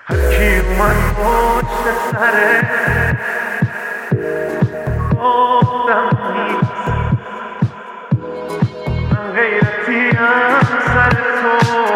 هرکی اومد پشت سره گفتم نیست، من غیرتیم سر تو.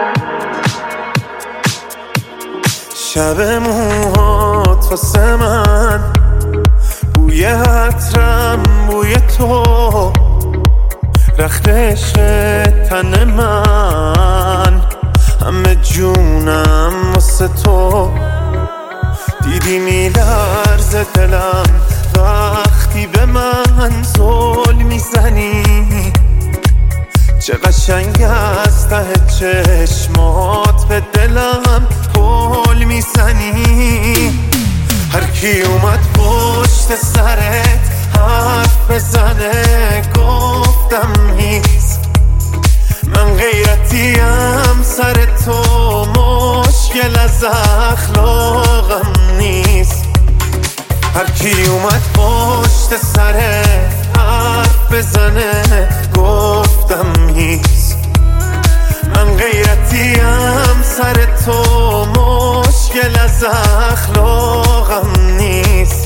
شب موهات واسه من بوی عطرم، بوی تو رخت عشق تن من، همه جونم واسه تو. دیدی میلرزه دلم وقتی به من زل میزنی، چه قشنگ از ته چشمات به دلم پل میزنی. هرکی اومد پشت سرت حرف بزنه گفتم هیس، من غیرتیم سر تو، مشکل از اخلاقم نیست. هرکی اومد پشت سرت حرف بزنه گفتم هیس، من غیرتیم سر تو، مشکل از اخلاقم نیست.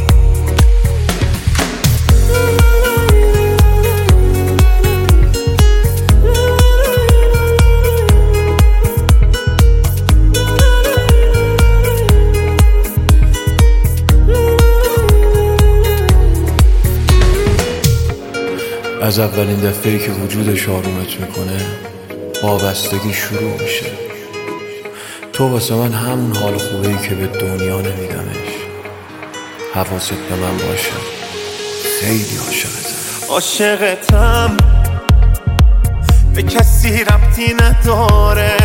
از اولین دفعه‌ای که وجودش آرومت میکنه وابستگی شروع میشه. تو واسه من همون حال خوبه‌ای که به دنیا نمیدمش. حواست به من باشه، خیلی عاشقتم. عاشقتم به کسی ربطی نداره،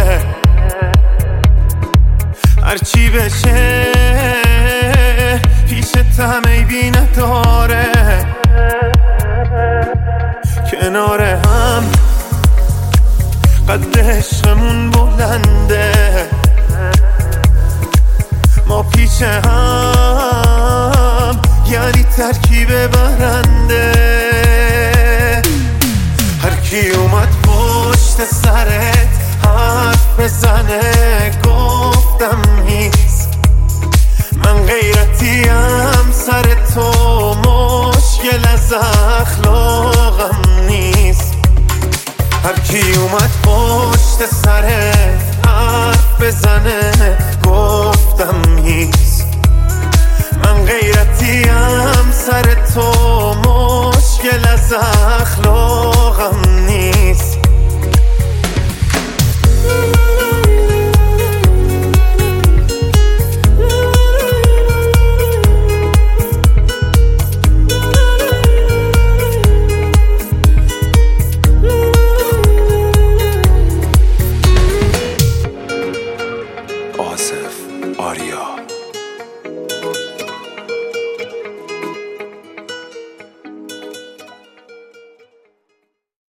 هرچی بشه پیشتم عیبی نداره. کنار هم قد عشقمون بلنده، ما پیش هم یعنی ترکیب برنده. هرکی اومد پشت سرت حرف بزنه گفتم